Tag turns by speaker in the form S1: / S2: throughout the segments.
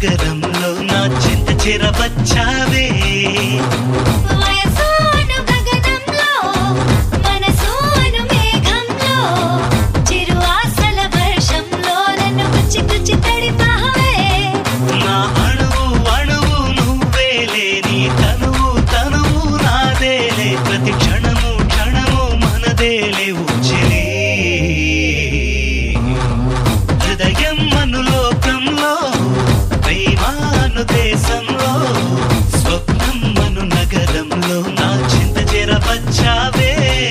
S1: నగరంలో నా చింత చేరవచ్చావే
S2: వయసోను గగనంలో మనసోను మేఘంలో చిరు ఆశల వర్షంలో నన్ను గుచ్చి గుచ్చి తడిపావే
S1: నా అణువు అణువు నువ్వేలే నీ తనువు తనువు నాదేలే ప్రతి క్షణము క్షణము మనదేలే ఉచ్చిలే హృదయం మనులోకంలో ప్రేమాను దేశంలో స్వప్నం మను నగరంలో నా చింత చేరవచ్చావే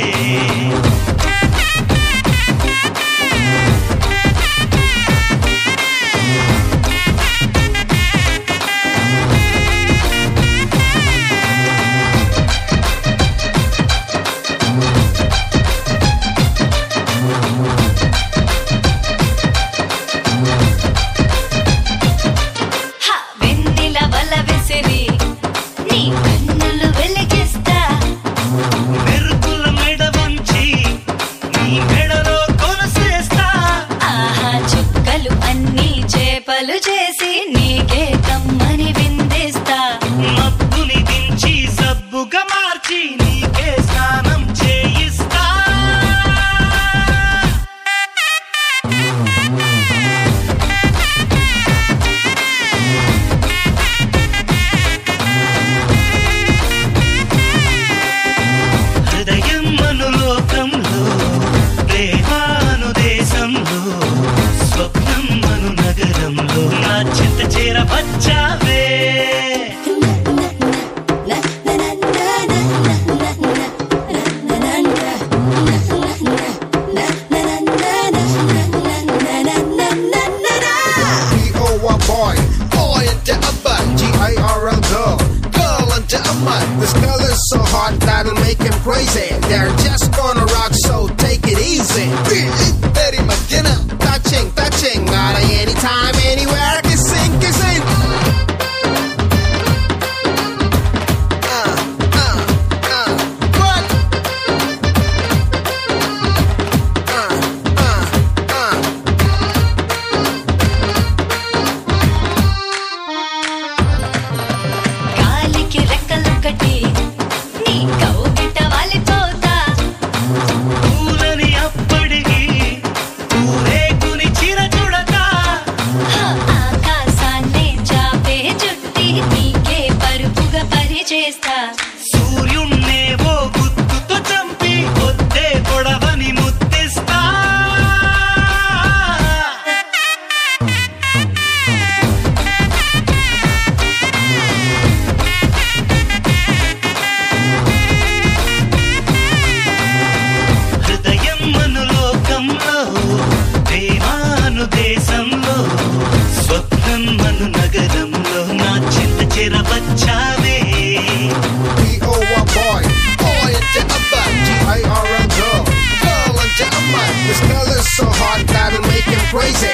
S2: వెన్నెల వల విసిరి నీ కన్నులు వెలిగిస్తా
S1: మెరుపుల మెడ వంచి నీ మెడలో కొనసేస్తా
S2: ఆహా చుక్కలు అన్నీ చేపలు చేసి నీకే కమ్మని విందిస్తా
S1: మబ్బుని దించి సబ్బుగా మార్చి నీకే స్నానం చేయిస్తా హృదయం మనులోకంలో ప్రేమాను దేశంలో స్వప్నం మను నగరంలో నా చింత చేరవచ్చావే
S3: boy, boy into a butt, G-I-R-L girl, girl into a mutt. This girl is so hot that'll make him crazy. They're just gonna rock, so take it easy. Very much dinner, touching, touching, not anytime, anywhere, kissing, kissing. What?
S2: గాలికి రెక్కలొక్కటి నీ కౌగిట వాలిపోతా
S1: పూలని అప్పడిగి పూరేకుని చిర చుడతా
S2: ఆకాశాన్ని చాపే చుట్టి నీకే పరుపుగా పరిచేస్తా
S1: సూర్యున్నే ఓ గుత్తుతో చంపి పొద్దే పొడవని ముద్దిస్తా హృదయం మనులోకంలో ప్రేమాను దేశంలో స్వప్నం మను నగరంలో నా చింత చేరవచ్చావే
S3: B-O-Y boy, boy into a butt, G-I-R-L girl, girl into a mutt. This girl is so hot that'll make him crazy.